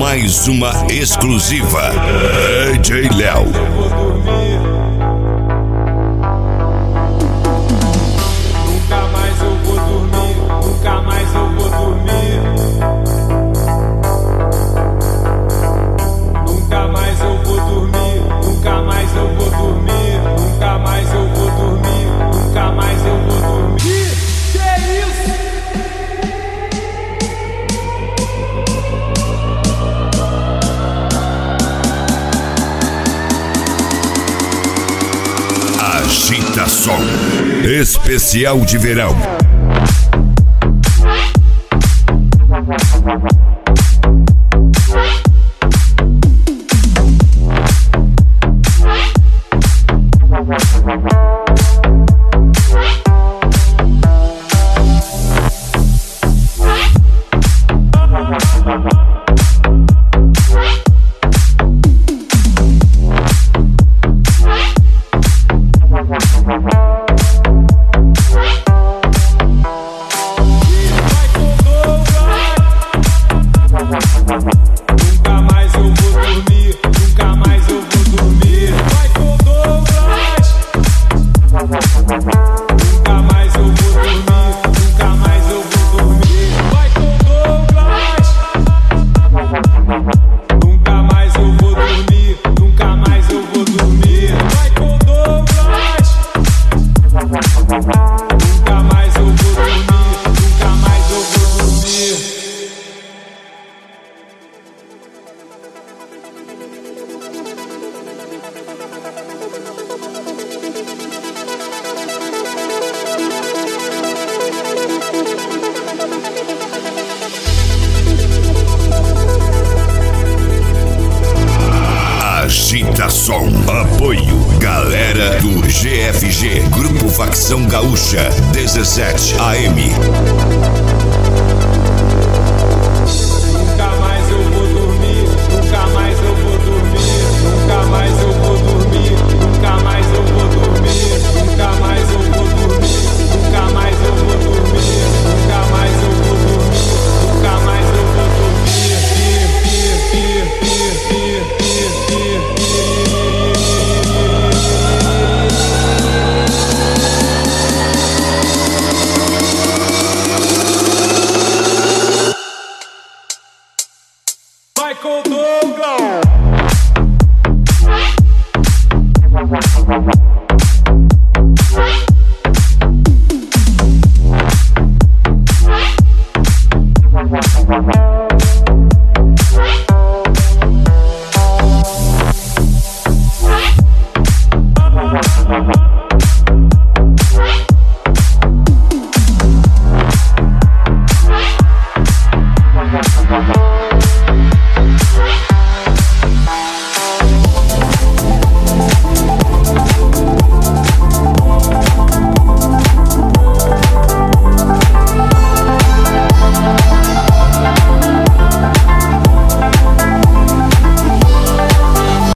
Mais uma exclusiva. DJ Léo. Nunca mais eu vou dormir, nunca mais eu vou dormir. Nunca mais eu vou dormir, nunca mais eu vou dormir. Nunca mais eu vou dormir, nunca mais eu vou dormir. Que isso? Agitação especial de verão. Nunca mais eu vou dormir, nunca mais eu vou dormir. Vai com Douglas. Nunca mais eu vou dormir, nunca mais eu vou dormir. Vai com Douglas. Nunca mais eu vou dormir, nunca mais eu vou dormir. Vai com Douglas. Nunca mais eu vou dormir, nunca mais eu vou dormir. Agitação. Apoio. Galera do GFG. Grupo Facção Gaúcha. 17 AM.